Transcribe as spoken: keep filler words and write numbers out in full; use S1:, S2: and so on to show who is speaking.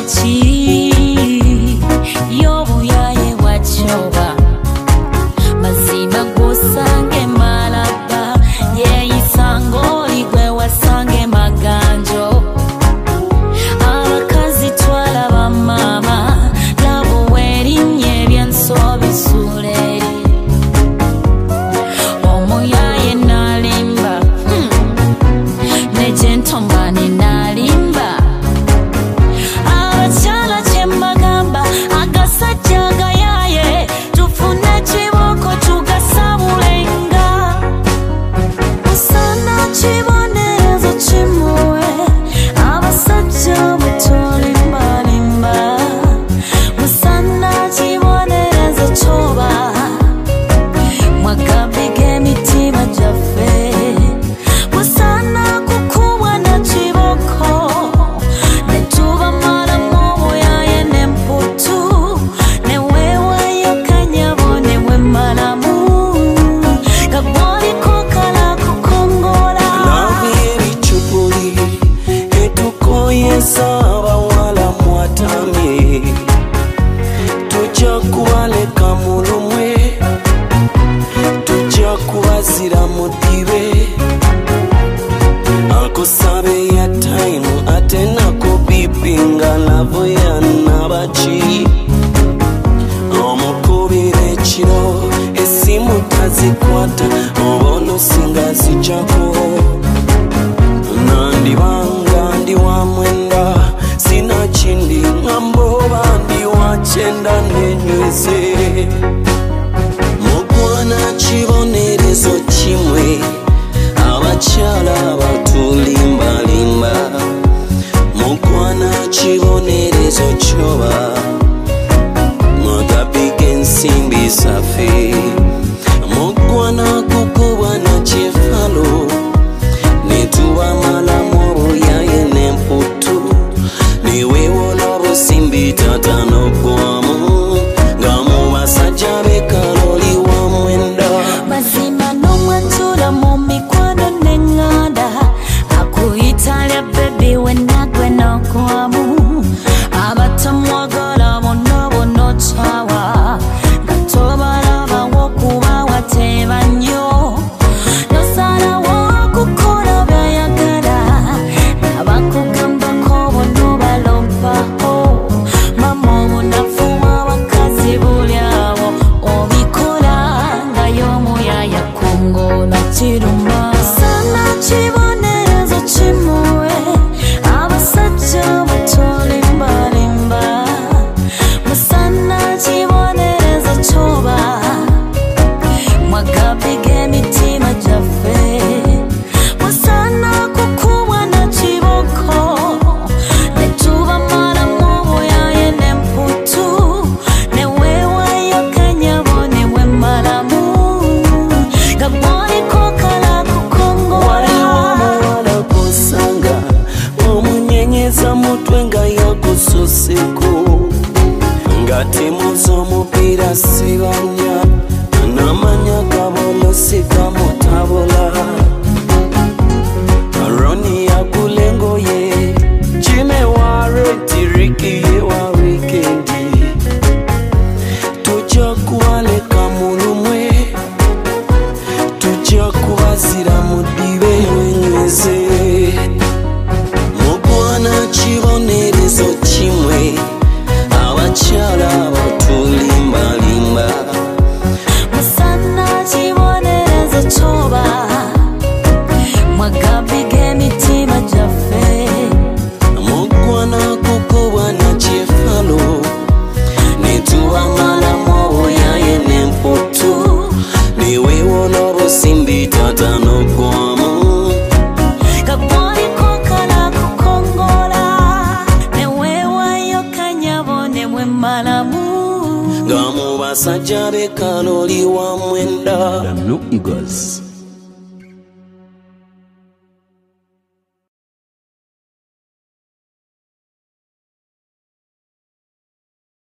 S1: wachi yobuyaye wachoba mazima gusange malaba yeyisango ligwe wasange maganjo abakazi twala bamama labo werinye byansobisuleri omuyaye nalimba hmm. nejentombani nalimba abachala chembagamba agasajja gayaye tufune kiboko tugasabulenga usana kibonerezo kimuwe abasajja butolimbalimba usana kibonerezo kyoba mwagabige emitima gyaffe usana kukubwa na kiboko netuba malamu obuyaye nemputu newewayo kanyabo newe malamu kagwaliko kala kukongola
S2: Lavi erichupuli etukoyesa abawala mwatamye tujja kubaleka mulumwe tujja kubazira mu ddibe akusabe ya time ate nako bipinga lavo ya nabaki omukubira ekiro esimu tazikwata obono singa zijjako nandibanga ndi wa mwenda sina kindi ngamboba ndi wa kyenda nenyweze mugwana kibonerezo kimwe abakyala batulimbalimba mugwana kibonerezo kyoba mwagabiga ensimbi zaffe mugwana kukubwa na kyefalo netuba malamu obuyaye nemputu niwewola obusimbi tatanogwamu nga mu basajja bekaloli wa mwenda
S1: mazima nomwatula mu mikwano neŋŋanda akuyitalya bebi wenagwe nogwamu abatamwagala bonna bonna okyawa nga tobalabawo kuba wateeba nnyo nosalawo okukola byayagala nabakugambako bonna obalompaho mama obunafu bw'abakazi buli awo obikola nga y'omuyaya kongola kiruma sana kibonerezo kimuwe abasajja batolimbalimba musana kibonerezo kyoba mwagabiga emitima gyaffe musana kukubwa na kiboko netuba malamu obuyaye nemputu newewayo kanyabo newe malamu gagwaliko kala kukongola
S2: omuwala gosanga omunyenyeza mutwe nga yagususeko nga timuza omupiira sibanya namanya gabolosi gamutabula roni yakulengoye jimeware tirikiye wa wikendi tujja kubaleka mulumwe tujja kubazira mu ddibe wenyweze mugwana kibonerezo kimwe abakyala batulimbalimba
S1: musana kibonerezo kyoba mwagabiga emitima gyaffe
S2: mugwana kukubwa na kyefalo netuba malamu obuyaye nemputu niwewola obusimbi tatanogwamu
S1: kagwaliko kala kukongola newewayo kanyabo newe malamu
S2: nga mu basajja bekaloli wa mwenda
S3: The New Eagles.